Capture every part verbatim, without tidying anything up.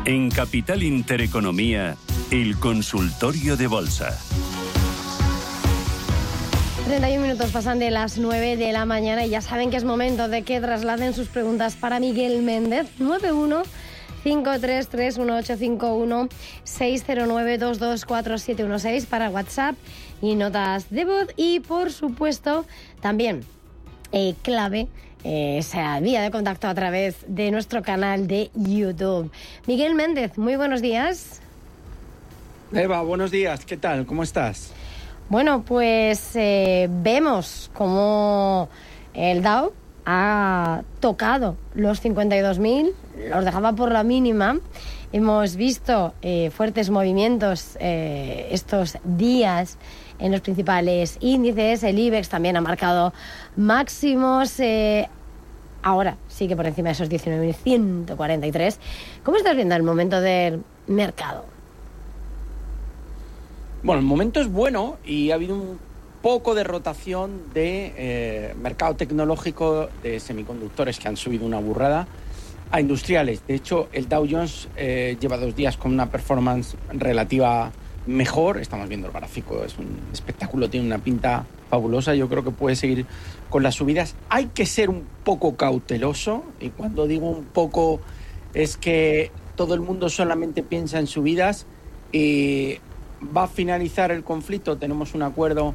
En Capital Intereconomía, el consultorio de bolsa. treinta y un minutos pasan de las nueve de la mañana y ya saben que es momento de que trasladen sus preguntas para Miguel Méndez. nueve uno cinco tres tres uno ocho cinco uno seis cero nueve dos dos cuatro siete uno seis para WhatsApp y notas de voz. Y por supuesto también eh, clave eh, esa vía de contacto a través de nuestro canal de YouTube. Miguel Méndez, muy buenos días. Eva, buenos días. ¿Qué tal? ¿Cómo estás? Bueno, pues eh, vemos cómo el Dow ha tocado los cincuenta y dos mil, los dejaba por la mínima. Hemos visto eh, fuertes movimientos eh, estos días en los principales índices. El IBEX también ha marcado máximos. Eh, ahora sigue por encima de esos diecinueve mil ciento cuarenta y tres. ¿Cómo estás viendo el momento del mercado? Bueno, el momento es bueno y ha habido un poco de rotación de eh, mercado tecnológico de semiconductores que han subido una burrada a industriales. De hecho, el Dow Jones eh, lleva dos días con una performance relativa mejor. Estamos viendo el gráfico, es un espectáculo, tiene una pinta fabulosa. Yo creo que puede seguir con las subidas. Hay que ser un poco cauteloso, y cuando digo un poco es que todo el mundo solamente piensa en subidas. Y va a finalizar el conflicto, tenemos un acuerdo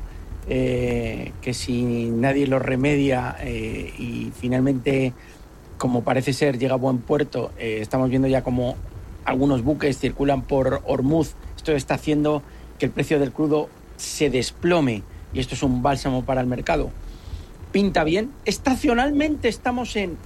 eh, que si nadie lo remedia eh, y finalmente, como parece ser, llega a buen puerto. Eh, estamos viendo ya como algunos buques circulan por Hormuz. Esto está haciendo que el precio del crudo se desplome y esto es un bálsamo para el mercado. Pinta bien. Estacionalmente estamos en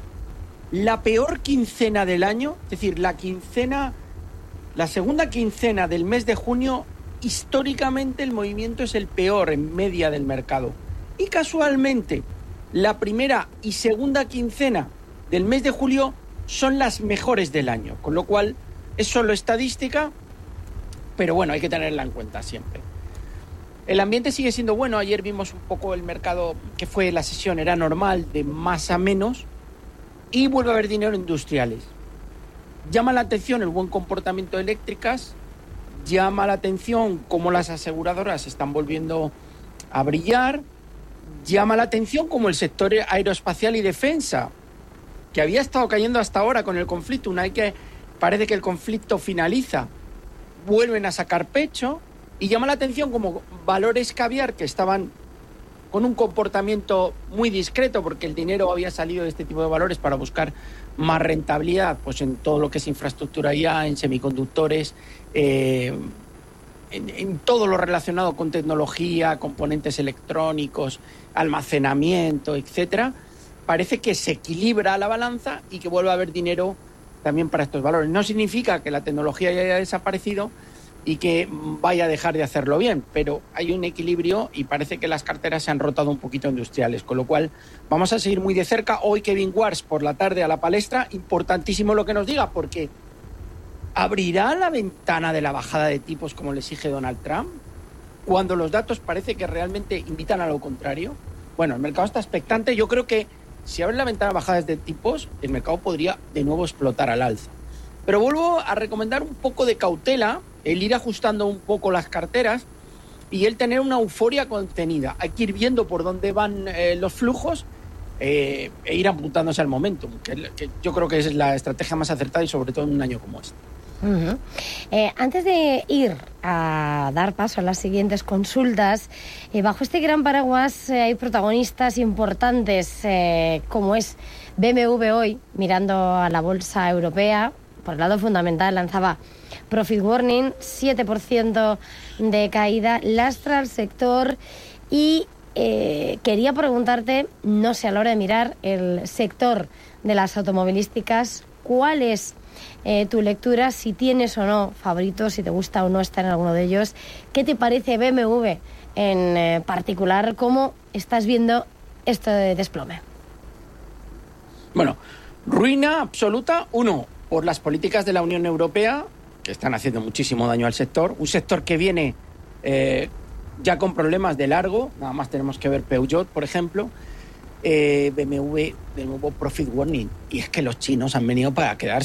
la peor quincena del año, es decir, la quincena... La segunda quincena del mes de junio, históricamente el movimiento es el peor en media del mercado. Y casualmente, la primera y segunda quincena del mes de julio son las mejores del año. Con lo cual, es solo estadística, pero bueno, hay que tenerla en cuenta siempre. El ambiente sigue siendo bueno. Ayer vimos un poco el mercado, que fue la sesión, era normal, de más a menos, y vuelve a haber dinero industriales. Llama la atención el buen comportamiento de eléctricas, llama la atención cómo las aseguradoras están volviendo a brillar, llama la atención cómo el sector aeroespacial y defensa, que había estado cayendo hasta ahora con el conflicto, una vez que parece que el conflicto finaliza, vuelven a sacar pecho, y llama la atención como valores caviar que estaban con un comportamiento muy discreto, porque el dinero había salido de este tipo de valores para buscar más rentabilidad, pues en todo lo que es infraestructura ya, en semiconductores, eh, en, en todo lo relacionado con tecnología, componentes electrónicos, almacenamiento, etcétera. Parece que se equilibra la balanza y que vuelve a haber dinero también para estos valores. No significa que la tecnología ya haya desaparecido y que vaya a dejar de hacerlo bien, pero hay un equilibrio y parece que las carteras se han rotado un poquito industriales, con lo cual vamos a seguir muy de cerca. Hoy Kevin Wars por la tarde a la palestra, importantísimo lo que nos diga, porque ¿abrirá la ventana de la bajada de tipos como le exige Donald Trump? Cuando los datos parece que realmente invitan a lo contrario. Bueno, el mercado está expectante. Yo creo que si abre la ventana de bajadas de tipos, el mercado podría de nuevo explotar al alza. Pero vuelvo a recomendar un poco de cautela, el ir ajustando un poco las carteras y el tener una euforia contenida. Hay que ir viendo por dónde van eh, los flujos eh, e ir apuntándose al momento, que, que yo creo que es la estrategia más acertada y sobre todo en un año como este. Uh-huh. Eh, antes de ir a dar paso a las siguientes consultas, eh, bajo este gran paraguas eh, hay protagonistas importantes eh, como es B M W hoy, mirando a la bolsa europea. Por el lado fundamental lanzaba Profit Warning, siete por ciento de caída, lastra al sector y eh, quería preguntarte, no sé, a la hora de mirar el sector de las automovilísticas, ¿cuál es eh, tu lectura? Si tienes o no favoritos, si te gusta o no estar en alguno de ellos, ¿qué te parece B M W en eh, particular? ¿Cómo estás viendo esto de desplome? Bueno, ruina absoluta, uno, por las políticas de la Unión Europea, que están haciendo muchísimo daño al sector. Un sector que viene eh, ya con problemas de largo, nada más tenemos que ver Peugeot, por ejemplo, eh, B M W, de nuevo Profit Warning. Y es que los chinos han venido para quedarse.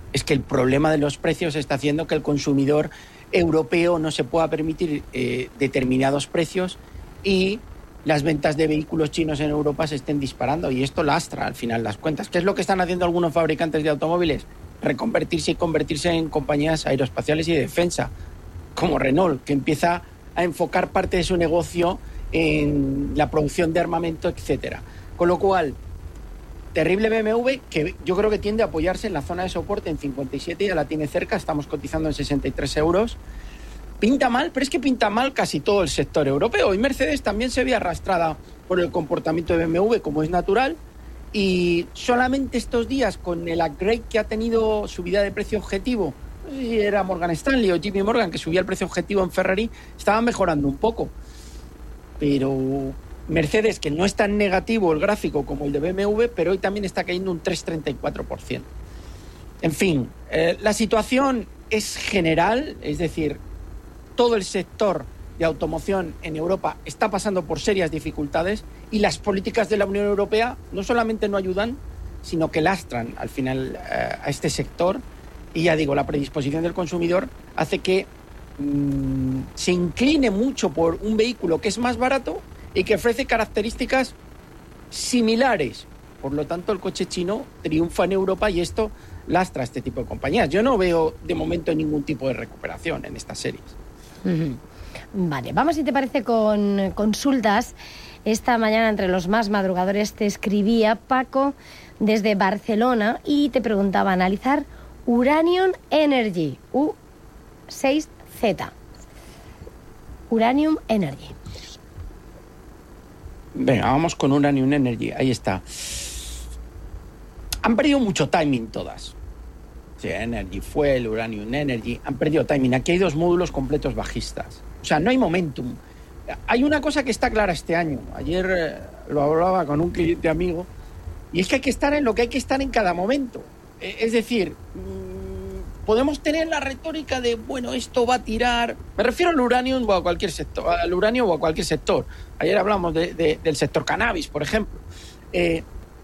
es que el problema de los precios está haciendo que el consumidor europeo no se pueda permitir eh, determinados precios y las ventas de vehículos chinos en Europa se estén disparando, y esto lastra al final las cuentas. ¿Qué es lo que están haciendo algunos fabricantes de automóviles? Reconvertirse y convertirse en compañías aeroespaciales y de defensa, como Renault, que empieza a enfocar parte de su negocio en la producción de armamento, etcétera. Con lo cual, terrible B M W, que yo creo que tiende a apoyarse en la zona de soporte en cincuenta y siete, ya la tiene cerca, estamos cotizando en sesenta y tres euros. Pinta mal, pero es que pinta mal casi todo el sector europeo, y Mercedes también se ve arrastrada por el comportamiento de B M W, como es natural, y solamente estos días, con el upgrade que ha tenido, subida de precio objetivo, no sé si era Morgan Stanley o J P Morgan, que subía el precio objetivo en Ferrari, estaba mejorando un poco. Pero Mercedes, que no es tan negativo el gráfico como el de B M W, pero hoy también está cayendo un tres coma treinta y cuatro por ciento. En fin, eh, la situación es general, es decir, todo el sector de automoción en Europa está pasando por serias dificultades, y las políticas de la Unión Europea no solamente no ayudan, sino que lastran al final eh, a este sector. Y ya digo, la predisposición del consumidor hace que mmm, se incline mucho por un vehículo que es más barato y que ofrece características similares. Por lo tanto, el coche chino triunfa en Europa, y esto lastra a este tipo de compañías. Yo no veo de momento ningún tipo de recuperación en estas series. Vale, vamos, si te parece, con consultas. Esta mañana, entre los más madrugadores, te escribía Paco desde Barcelona y te preguntaba: analizar Uranium Energy, U seis Z. Uranium Energy. Venga, vamos con Uranium Energy, ahí está. Han perdido mucho timing todas. Sí, Energy Fuel, Uranium Energy, han perdido timing. Aquí hay dos módulos completos bajistas. O sea, no hay momentum. Hay una cosa que está clara este año. Ayer eh, lo hablaba con un cliente amigo, y es que hay que estar en lo que hay que estar en cada momento. Eh, es decir, mmm, podemos tener la retórica de, bueno, esto va a tirar. Me refiero al uranio o a cualquier sector, al uranio o a cualquier sector. Ayer hablamos de, de, del sector cannabis, por ejemplo. Eh,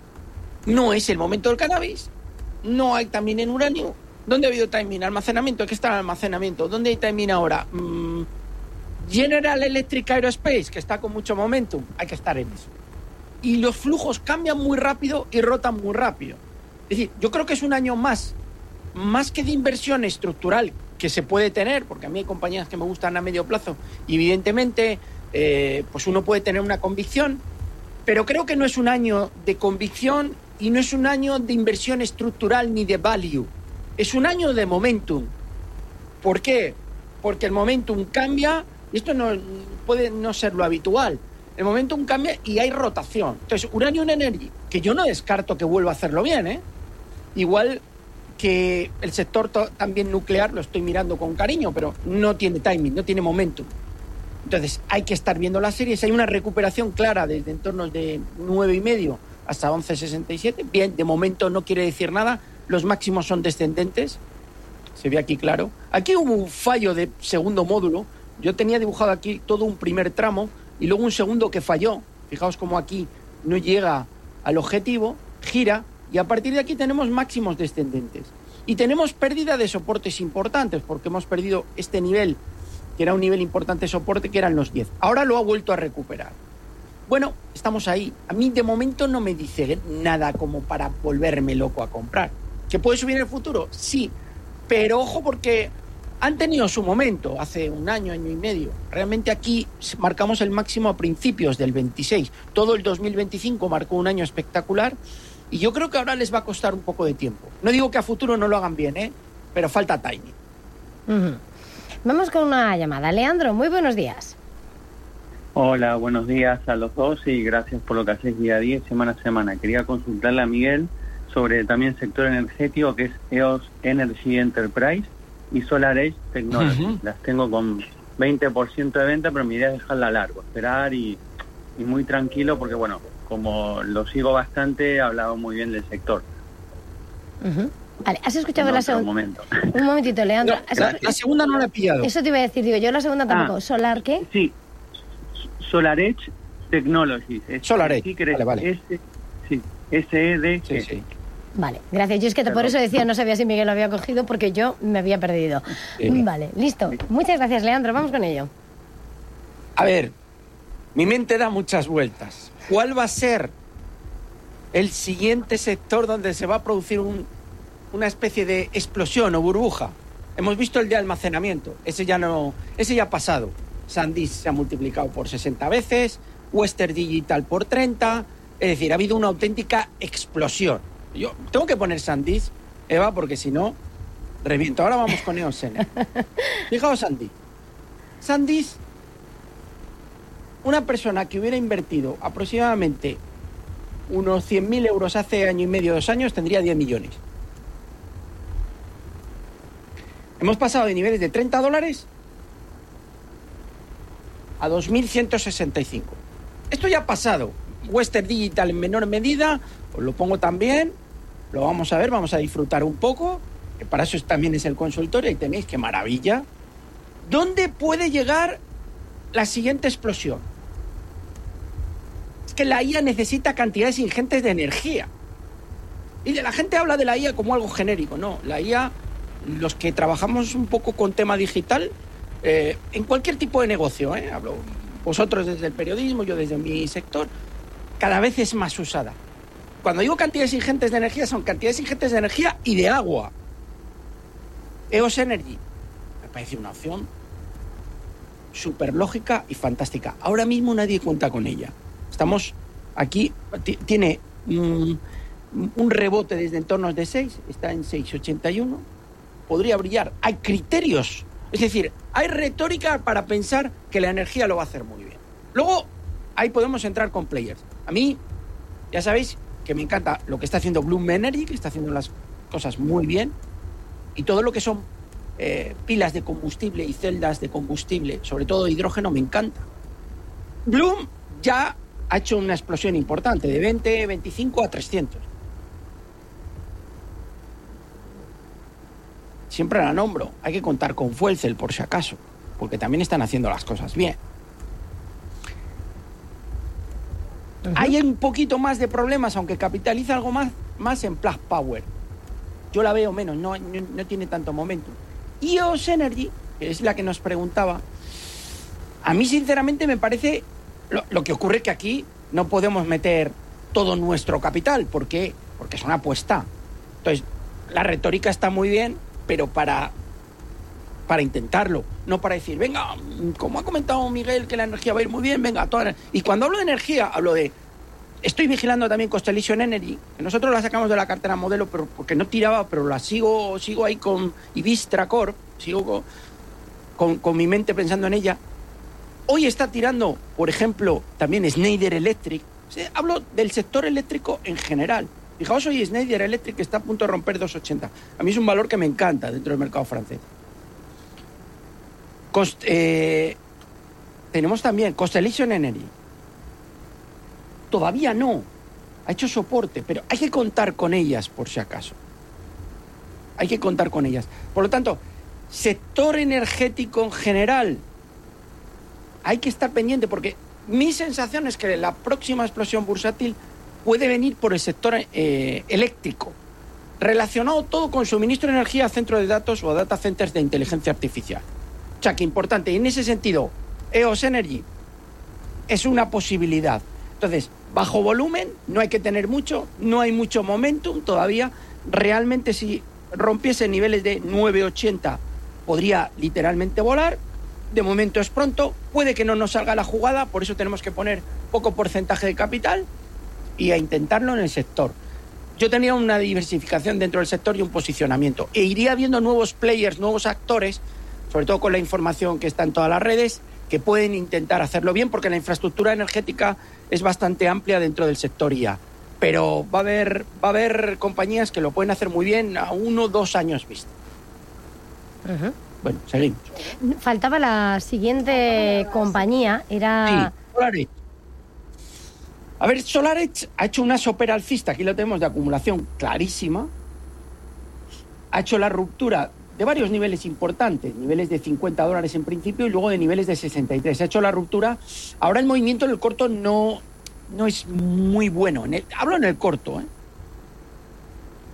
no es el momento del cannabis. No hay también en uranio. ¿Dónde ha habido timing? Almacenamiento. ¿Qué está el almacenamiento? ¿Dónde hay timing ahora? Mm, General Electric Aerospace, que está con mucho momentum. Hay que estar en eso. Y los flujos cambian muy rápido y rotan muy rápido. Es decir, yo creo que es un año más, más que de inversión estructural que se puede tener, porque a mí hay compañías que me gustan a medio plazo, y evidentemente eh, pues uno puede tener una convicción, pero creo que no es un año de convicción y no es un año de inversión estructural ni de value. Es un año de momentum. ¿Por qué? Porque el momentum cambia, y esto no puede no ser lo habitual. El momentum cambia y hay rotación. Entonces, Uranium Energy, que yo no descarto que vuelva a hacerlo bien, ¿eh? Igual que el sector to- también nuclear, lo estoy mirando con cariño, pero no tiene timing, no tiene momentum. Entonces, hay que estar viendo las series. Hay una recuperación clara desde entornos de nueve y medio hasta once sesenta y siete. Bien, de momento no quiere decir nada. Los máximos son descendentes. Se ve aquí claro. Aquí hubo un fallo de segundo módulo. Yo tenía dibujado aquí todo un primer tramo y luego un segundo que falló. Fijaos cómo aquí no llega al objetivo, gira, y a partir de aquí tenemos máximos descendentes. Y tenemos pérdida de soportes importantes, porque hemos perdido este nivel, que era un nivel importante de soporte, que eran los diez. Ahora lo ha vuelto a recuperar. Bueno, estamos ahí. A mí de momento no me dice nada como para volverme loco a comprar. ¿Que puede subir en el futuro? Sí, pero ojo, porque han tenido su momento hace un año, año y medio. Realmente aquí marcamos el máximo a principios del veintiséis. Todo el dos mil veinticinco marcó un año espectacular, y yo creo que ahora les va a costar un poco de tiempo. No digo que a futuro no lo hagan bien, ¿eh? Pero falta timing. Uh-huh. Vamos con una llamada. Leandro, muy buenos días. Hola, buenos días a los dos y gracias por lo que hacéis día a día, semana a semana. Quería consultarle a Miguel sobre también sector energético, que es E O S Energy Enterprise y SolarEdge Technology. Uh-huh. Las tengo con veinte por ciento de venta, pero mi idea es dejarla largo, esperar y, y muy tranquilo, porque bueno, como lo sigo bastante, he hablado muy bien del sector. Uh-huh. Vale, ¿has escuchado en la segunda? Momento. Un momentito, Leandro. No, la, la segunda no la he pillado. Eso te iba a decir, digo, yo la segunda tampoco. Ah, ¿Solar qué? Sí, SolarEdge Technologies. SolarEdge, vale, vale. S, sí, S E D G. Sí, sí. Vale, gracias. Yo es que Perdón. por eso decía, no sabía si Miguel lo había cogido porque yo me había perdido. Sí. Vale, listo. Muchas gracias, Leandro. Vamos con ello. A ver, mi mente da muchas vueltas. ¿Cuál va a ser el siguiente sector donde se va a producir un, una especie de explosión o burbuja? Hemos visto el de almacenamiento. Ese ya no, ese ya ha pasado. SanDisk se ha multiplicado por sesenta veces, Western Digital por treinta. Es decir, ha habido una auténtica explosión. Yo tengo que poner SanDisk, Eva, porque si no, reviento. Ahora vamos con E O S Energy. Fijaos, SanDisk. SanDisk, una persona que hubiera invertido aproximadamente unos cien mil euros hace año y medio, dos años, tendría diez millones. Hemos pasado de niveles de treinta dólares a dos mil ciento sesenta y cinco. Esto ya ha pasado. Western Digital en menor medida, os lo pongo también, lo vamos a ver, vamos a disfrutar un poco, que para eso también es el consultorio, y tenéis qué maravilla. ¿Dónde puede llegar la siguiente explosión? Es que la I A necesita cantidades ingentes de energía. Y de la gente habla de la I A como algo genérico. No, la I A, los que trabajamos un poco con tema digital, eh, en cualquier tipo de negocio, ¿eh? Hablo vosotros desde el periodismo, yo desde mi sector, cada vez es más usada. Cuando digo cantidades ingentes de energía, son cantidades ingentes de energía y de agua. E O S Energy me parece una opción súper lógica y fantástica. Ahora mismo nadie cuenta con ella. Estamos aquí, t- tiene un, un rebote desde entornos de seis, está en seis coma ochenta y uno, podría brillar. Hay criterios, es decir, hay retórica para pensar que la energía lo va a hacer muy bien. Luego, ahí podemos entrar con players. A mí, ya sabéis que me encanta lo que está haciendo Bloom Energy, que está haciendo las cosas muy bien, y todo lo que son eh, pilas de combustible y celdas de combustible, sobre todo hidrógeno, me encanta. Bloom ya ha hecho una explosión importante, de veinte, veinticinco a trescientos. Siempre la nombro, hay que contar con Fuel Cell por si acaso, porque también están haciendo las cosas bien. Uh-huh. Hay un poquito más de problemas, aunque capitaliza algo más, más en Plug Power. Yo la veo menos, no, no, no tiene tanto momento. E O S Energy, que es la que nos preguntaba, a mí sinceramente me parece, lo, lo que ocurre que aquí no podemos meter todo nuestro capital, porque, porque es una apuesta. Entonces, la retórica está muy bien, pero para, para intentarlo, no para decir, venga, como ha comentado Miguel, que la energía va a ir muy bien, venga, toda. Y cuando hablo de energía, hablo de, estoy vigilando también Constellation Energy, que nosotros la sacamos de la cartera modelo, pero porque no tiraba, pero la sigo, sigo ahí con Ibistra Corp, sigo con, con, con mi mente pensando en ella. Hoy está tirando, por ejemplo, también Schneider Electric. O sea, hablo del sector eléctrico en general. Fijaos, hoy Schneider Electric está a punto de romper dos ochenta. A mí es un valor que me encanta dentro del mercado francés. Cost, eh, tenemos también Constellation Energy. Todavía no. Ha hecho soporte, pero hay que contar con ellas por si acaso. Hay que contar con ellas. Por lo tanto, sector energético en general, hay que estar pendiente porque mi sensación es que la próxima explosión bursátil puede venir por el sector eh, eléctrico, relacionado todo con suministro de energía a centros de datos o a data centers de inteligencia artificial. O sea, que importante. Y en ese sentido, E O S Energy es una posibilidad. Entonces, bajo volumen, no hay que tener mucho, no hay mucho momentum todavía. Realmente, si rompiese niveles de nueve ochenta, podría literalmente volar. De momento es pronto, puede que no nos salga la jugada, por eso tenemos que poner poco porcentaje de capital y a intentarlo en el sector. Yo tenía una diversificación dentro del sector y un posicionamiento. E iría viendo nuevos players, nuevos actores, sobre todo con la información que está en todas las redes, que pueden intentar hacerlo bien, porque la infraestructura energética es bastante amplia dentro del sector I A. Pero va a haber, va a haber compañías que lo pueden hacer muy bien a uno o dos años vista. Uh-huh. Bueno, seguimos. Faltaba la siguiente compañía, era... Sí, SolarEdge. A ver, SolarEdge ha hecho una sopera alcista, aquí lo tenemos de acumulación clarísima. Ha hecho la ruptura de varios niveles importantes, niveles de cincuenta dólares en principio y luego de niveles de sesenta y tres. Ha hecho la ruptura. Ahora el movimiento en el corto no, no es muy bueno. En el, hablo en el corto, ¿eh?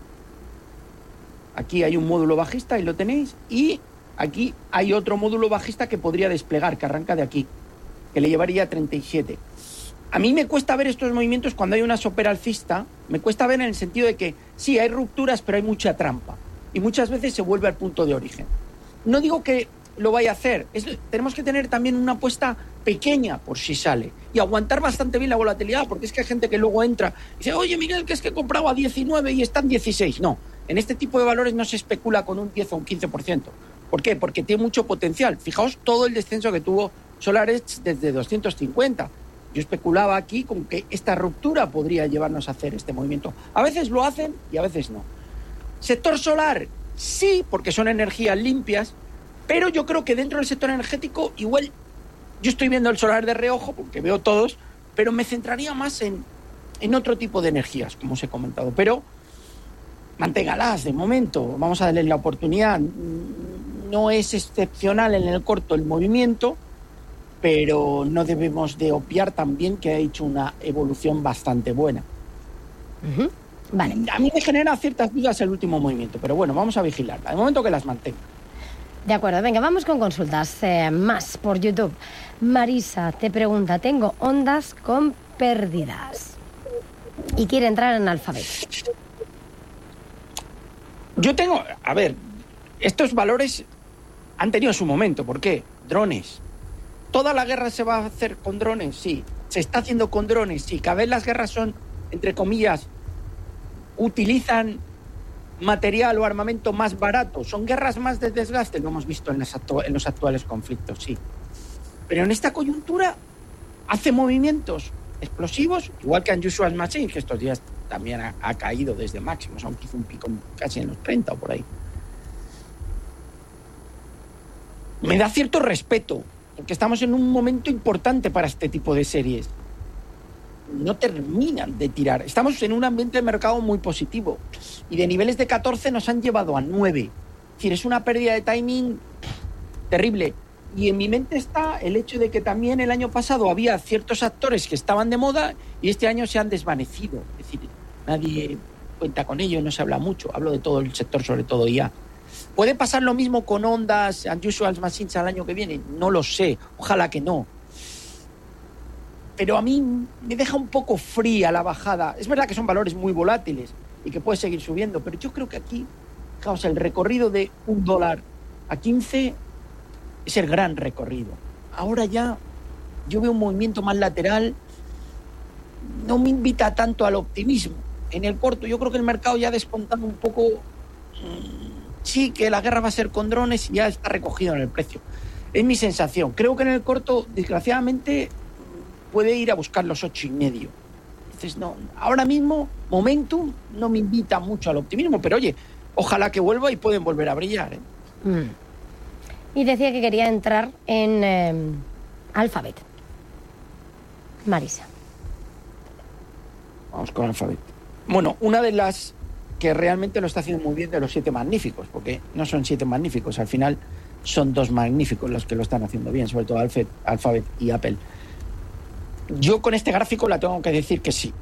Aquí hay un módulo bajista, ahí lo tenéis, y aquí hay otro módulo bajista que podría desplegar, que arranca de aquí, que le llevaría a treinta y siete. A mí me cuesta ver estos movimientos cuando hay una sopera alcista, me cuesta ver en el sentido de que sí, hay rupturas, pero hay mucha trampa. Y muchas veces se vuelve al punto de origen. No digo que lo vaya a hacer, es, tenemos que tener también una apuesta pequeña por si sale y aguantar bastante bien la volatilidad, porque es que hay gente que luego entra y dice, oye Miguel, que es que he comprado a diecinueve y están dieciséis. No, en este tipo de valores no se especula con un diez o un quince por ciento. ¿Por qué? Porque tiene mucho potencial. Fijaos todo el descenso que tuvo SolarEdge desde doscientos cincuenta. Yo especulaba aquí con que esta ruptura podría llevarnos a hacer este movimiento. A veces lo hacen y a veces no. Sector solar, sí, porque son energías limpias, pero yo creo que dentro del sector energético igual yo estoy viendo el solar de reojo porque veo todos, pero me centraría más en, en otro tipo de energías, como os he comentado. Pero manténgalas de momento, vamos a darle la oportunidad. No es excepcional en el corto el movimiento, pero no debemos de obviar también que ha hecho una evolución bastante buena. Uh-huh. Vale. A mí me genera ciertas dudas el último movimiento, pero bueno, vamos a vigilarla. De momento que las mantenga. De acuerdo, venga, vamos con consultas eh, más por YouTube. Marisa te pregunta, tengo ondas con pérdidas y quiere entrar en Alphabet. Yo tengo, a ver, estos valores han tenido su momento. ¿Por qué? Drones. ¿Toda la guerra se va a hacer con drones? Sí. ¿Se está haciendo con drones? Sí. Cada vez las guerras son, entre comillas, utilizan material o armamento más barato. Son guerras más de desgaste, lo hemos visto en, las actu- en los actuales conflictos, sí. Pero en esta coyuntura hace movimientos explosivos, igual que Unusual Machine, que estos días también ha, ha caído desde máximos, aunque hizo un pico casi en los treinta o por ahí. Me da cierto respeto, porque estamos en un momento importante para este tipo de series. No terminan de tirar. Estamos en un ambiente de mercado muy positivo y de niveles de catorce nos han llevado a nueve. Es decir, es una pérdida de timing terrible. Y en mi mente está el hecho de que también el año pasado había ciertos actores que estaban de moda y este año se han desvanecido. Es decir, nadie cuenta con ello, no se habla mucho. Hablo de todo el sector, sobre todo I A. ¿Puede pasar lo mismo con ondas Unusual Machines al año que viene? No lo sé. Ojalá que no. Pero a mí me deja un poco fría la bajada. Es verdad que son valores muy volátiles y que puede seguir subiendo, pero yo creo que aquí, fijaos, el recorrido de un dólar a quince es el gran recorrido. Ahora ya yo veo un movimiento más lateral, no me invita tanto al optimismo. En el corto yo creo que el mercado ya ha descontado un poco, mmm, sí, que la guerra va a ser con drones y ya está recogido en el precio. Es mi sensación. Creo que en el corto, desgraciadamente, puede ir a buscar los ocho y medio. Entonces, no, ahora mismo, momentum no me invita mucho al optimismo, pero oye, ojalá que vuelva y pueden volver a brillar, ¿eh? Mm. Y decía que quería entrar en eh, Alphabet. Marisa. Vamos con Alphabet. Bueno, una de las que realmente lo está haciendo muy bien de los siete magníficos, porque no son siete magníficos, al final son dos magníficos los que lo están haciendo bien, sobre todo Alphabet, Alphabet y Apple. Yo con este gráfico la tengo que decir que sí.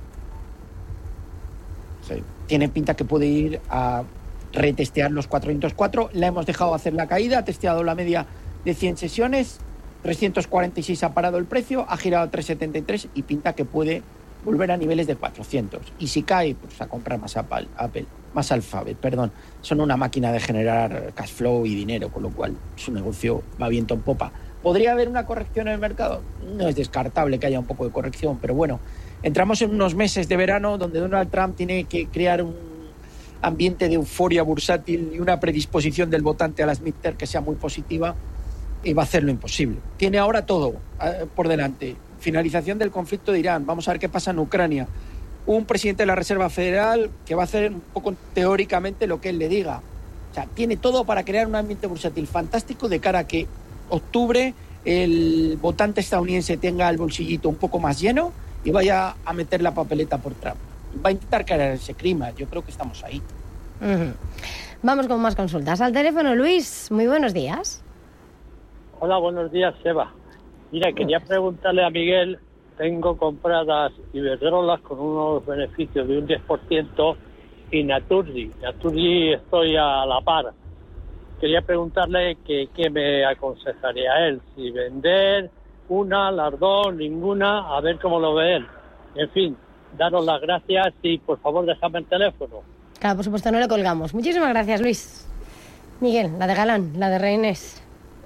Sí. Tiene pinta que puede ir a retestear los cuatrocientos cuatro. La hemos dejado hacer la caída, ha testeado la media de cien sesiones, trescientos cuarenta y seis ha parado el precio, ha girado a trescientos setenta y tres y pinta que puede volver a niveles de cuatrocientos. Y si cae, pues a comprar más Apple, Apple más Alphabet, perdón. Son una máquina de generar cash flow y dinero, con lo cual su negocio va viento en popa. ¿Podría haber una corrección en el mercado? No es descartable que haya un poco de corrección, pero bueno, entramos en unos meses de verano donde Donald Trump tiene que crear un ambiente de euforia bursátil y una predisposición del votante a las midterm que sea muy positiva y va a hacer lo imposible. Tiene ahora todo eh, por delante. Finalización del conflicto de Irán. Vamos a ver qué pasa en Ucrania. Un presidente de la Reserva Federal que va a hacer un poco teóricamente lo que él le diga. O sea, tiene todo para crear un ambiente bursátil fantástico de cara a que octubre el votante estadounidense tenga el bolsillito un poco más lleno y vaya a meter la papeleta por Trump. Va a intentar crear ese clima. Yo creo que estamos ahí. Uh-huh. Vamos con más consultas. Al teléfono, Luis. Muy buenos días. Hola, buenos días, Seba. Mira, quería preguntarle a Miguel, tengo compradas Iberdrolas con unos beneficios de un diez por ciento y Naturgy. Naturgy estoy a la par. Quería preguntarle que, qué me aconsejaría él, si vender una, las dos, ninguna, a ver cómo lo ve él. En fin, daros las gracias y por favor dejadme el teléfono. Claro, por supuesto, no le colgamos. Muchísimas gracias, Luis. Miguel, la de Galán, la de Reynés.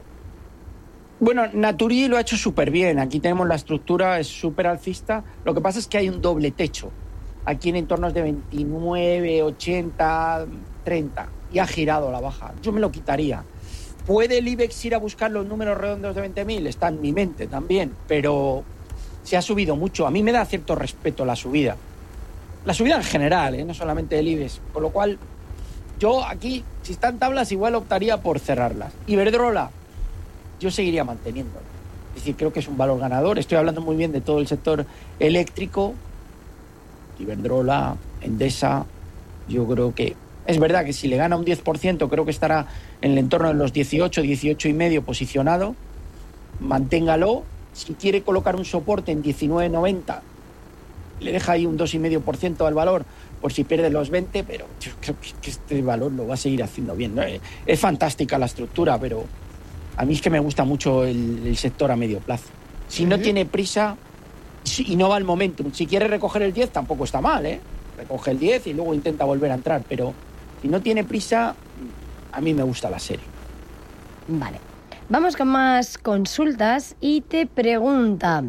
Bueno, Naturgy lo ha hecho súper bien. Aquí tenemos la estructura, es súper alcista. Lo que pasa es que hay un doble techo. Aquí en entornos de veintinueve, ochenta, treinta. Y ha girado la baja. Yo me lo quitaría. ¿Puede el IBEX ir a buscar los números redondos de veinte mil? Está en mi mente también. Pero se ha subido mucho. A mí me da cierto respeto la subida. La subida en general, ¿eh? No solamente el IBEX. Con lo cual, yo aquí, si están tablas, igual optaría por cerrarlas. Iberdrola, yo seguiría manteniéndolo. Es decir, creo que es un valor ganador. Estoy hablando muy bien de todo el sector eléctrico. Iberdrola, Endesa, yo creo que... Es verdad que si le gana un diez por ciento, creo que estará en el entorno de los dieciocho, dieciocho y medio posicionado. Manténgalo. Si quiere colocar un soporte en diecinueve noventa, le deja ahí un dos coma cinco por ciento al valor por si pierde los veinte, pero yo creo que este valor lo va a seguir haciendo bien, ¿no? Es fantástica la estructura, pero a mí es que me gusta mucho el, el sector a medio plazo. Si no tiene prisa y no va al momentum, si quiere recoger el diez tampoco está mal, ¿eh? Recoge el diez y luego intenta volver a entrar, pero si no tiene prisa, a mí me gusta la serie. Vale. Vamos con más consultas y te pregunta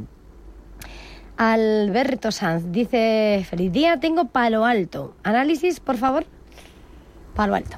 Alberto Sanz. Dice, feliz día, tengo Palo Alto. Análisis, por favor. Palo Alto.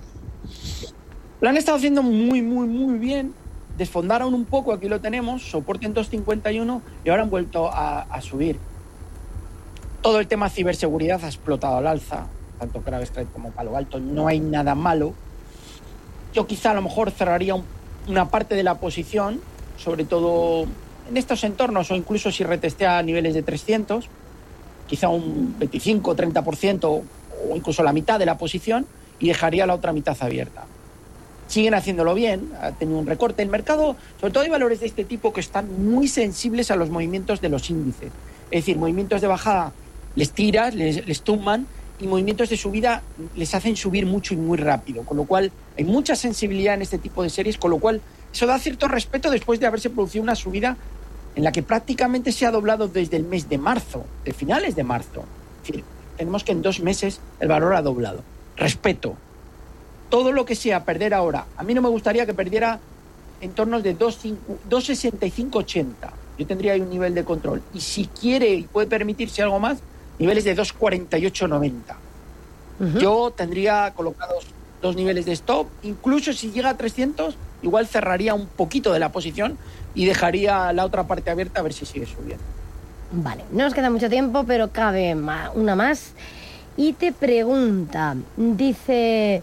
Lo han estado haciendo muy, muy, muy bien. Desfondaron un poco, aquí lo tenemos, soporte en dos cincuenta y uno y ahora han vuelto a, a subir. Todo el tema ciberseguridad ha explotado al alza, tanto CrowdStrike como Palo Alto, no hay nada malo. Yo quizá a lo mejor cerraría un, una parte de la posición, sobre todo en estos entornos o incluso si retestea a niveles de trescientos, quizá un veinticinco o treinta por ciento o incluso la mitad de la posición y dejaría la otra mitad abierta. Siguen haciéndolo bien, ha tenido un recorte. El mercado, sobre todo hay valores de este tipo que están muy sensibles a los movimientos de los índices. Es decir, movimientos de bajada les tiras, les, les tumban, y movimientos de subida les hacen subir mucho y muy rápido. Con lo cual hay mucha sensibilidad en este tipo de series, con lo cual eso da cierto respeto después de haberse producido una subida en la que prácticamente se ha doblado desde el mes de marzo, de finales de marzo. Es decir, tenemos que en dos meses el valor ha doblado. Respeto. Todo lo que sea perder ahora, a mí no me gustaría que perdiera en torno de dos sesenta y cinco ochenta. Yo tendría ahí un nivel de control. Y si quiere y puede permitirse algo más, niveles de dos cuarenta y ocho noventa. Uh-huh. Yo tendría colocados dos niveles de stop. Incluso si llega a trescientos, igual cerraría un poquito de la posición y dejaría la otra parte abierta a ver si sigue subiendo. Vale, no nos queda mucho tiempo, pero cabe una más. Y te pregunta, dice...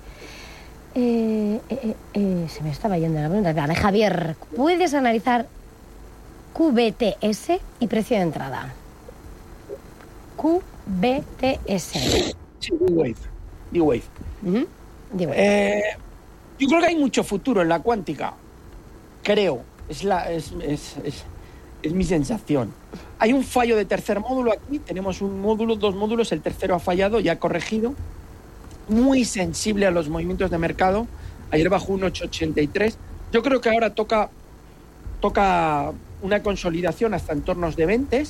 Eh, eh, eh, se me estaba yendo la pregunta. Vale, Javier, ¿puedes analizar Q B T S y precio de entrada? Q B T S. Sí, D-Wave. D-Wave. Uh-huh. D-Wave. Eh, yo creo que hay mucho futuro en la cuántica. Creo. Es, la, es, es, es, es mi sensación. Hay un fallo de tercer módulo aquí. Tenemos un módulo, dos módulos. El tercero ha fallado y ha corregido. Muy sensible a los movimientos de mercado. Ayer bajó un ocho ochenta y tres. Yo creo que ahora toca, toca una consolidación hasta entornos de veinte,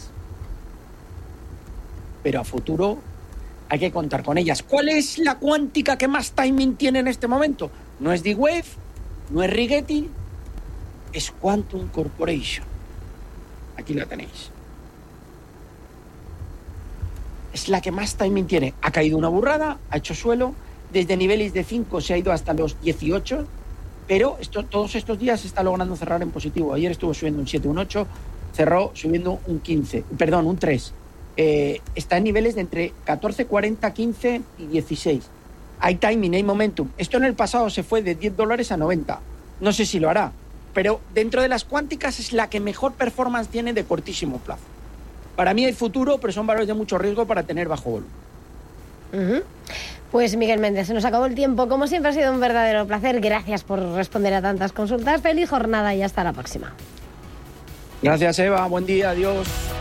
pero a futuro hay que contar con ellas. ¿Cuál es la cuántica que más timing tiene en este momento? No es D-Wave, no es Rigetti, es Quantum Corporation. Aquí la tenéis. Es la que más timing tiene. Ha caído una burrada, ha hecho suelo, desde niveles de cinco se ha ido hasta los dieciocho, pero esto, todos estos días se está logrando cerrar en positivo. Ayer estuvo subiendo un siete, un ocho, cerró subiendo un quince, perdón, un tres. Eh, está en niveles de entre catorce, cuarenta, quince y dieciséis. Hay timing, hay momentum. Esto en el pasado se fue de diez dólares a noventa. No sé si lo hará, pero dentro de las cuánticas es la que mejor performance tiene de cortísimo plazo. Para mí hay futuro, pero son valores de mucho riesgo para tener bajo volumen. Uh-huh. Pues Miguel Méndez, se nos acabó el tiempo. Como siempre ha sido un verdadero placer. Gracias por responder a tantas consultas. Feliz jornada y hasta la próxima. Gracias, Eva. Buen día. Adiós.